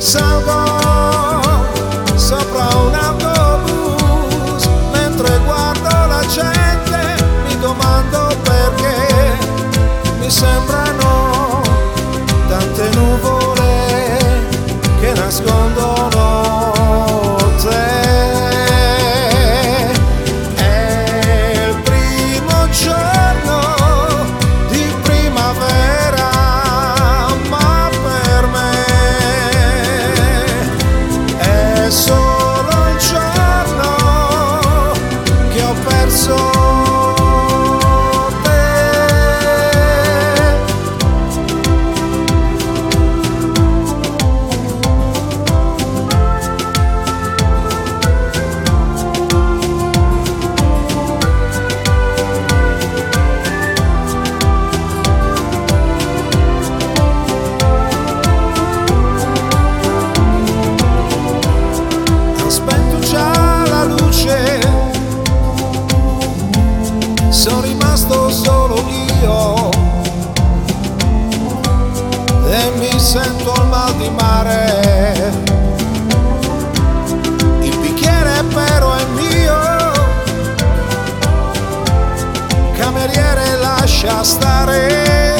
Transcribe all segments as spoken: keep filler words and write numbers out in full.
Salgo sopra un autobus, mentre guardo la gente mi domando perché mi sembrano tante nuvole che nascondono te. È il primo giorno di primavera, ma per me è solo il giorno che ho perso sono rimasto solo io e mi sento il mal di mare. Il bicchiere però è mio, cameriere lascia stare,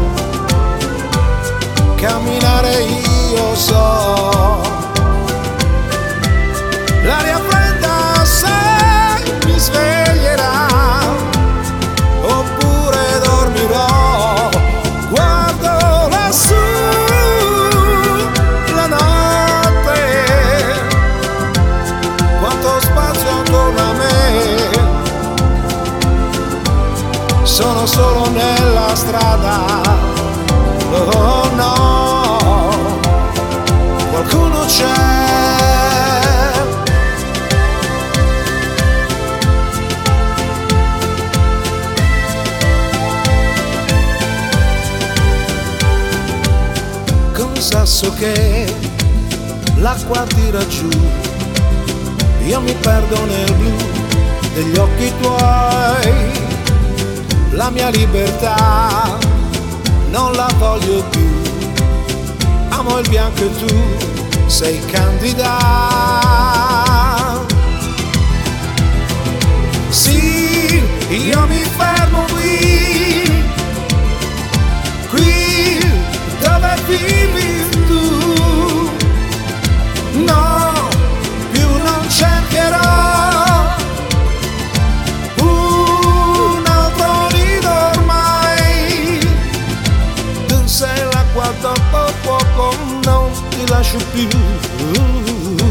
camminare io so, l'aria fredda sai mi sveglierà. Sono solo nella strada, oh no, qualcuno c'è. Con un sasso che l'acqua tira giù, io mi perdo nel blu degli occhi tuoi. La mia libertà non la voglio più, amo il bianco e tu sei candida. Sì, io mi fermo qui, qui dove vivi tu. No, più non cercherò dopo poco non ti lascio più.